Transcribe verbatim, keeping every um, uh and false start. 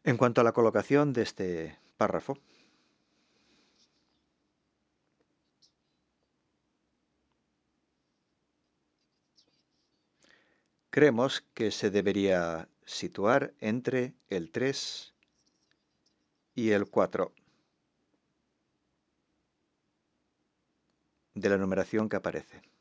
En cuanto a la colocación de este párrafo, creemos que se debería situar entre el tres y el cuatro de la numeración que aparece.